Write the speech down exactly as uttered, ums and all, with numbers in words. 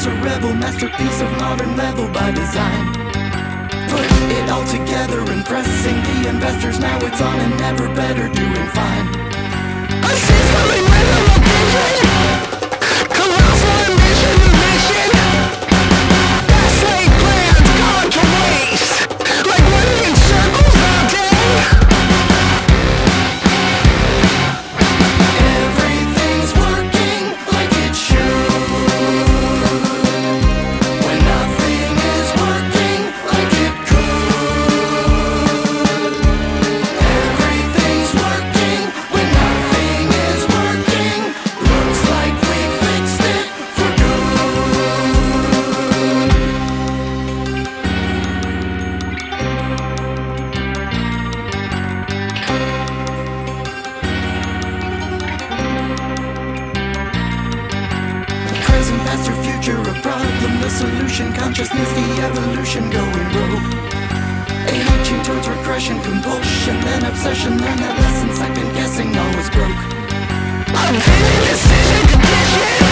a rebel, masterpiece of modern level by design. Put it all together, impressing the investors. Now it's on and never better, doing fine. A sizzling rhythm of vision, colossal ambition and mission. Fast laid plans gone to waste, like running in circles all day. Everything's working like it should, when nothing is working like it could. Everything's working when nothing is working. Looks like we fixed it for present, past, or future, a problem, the solution, consciousness, the evolution going rogue. Aging towards regression, compulsion, then obsession, then adolescence, second guessing, always broke. Unfailing decision condition.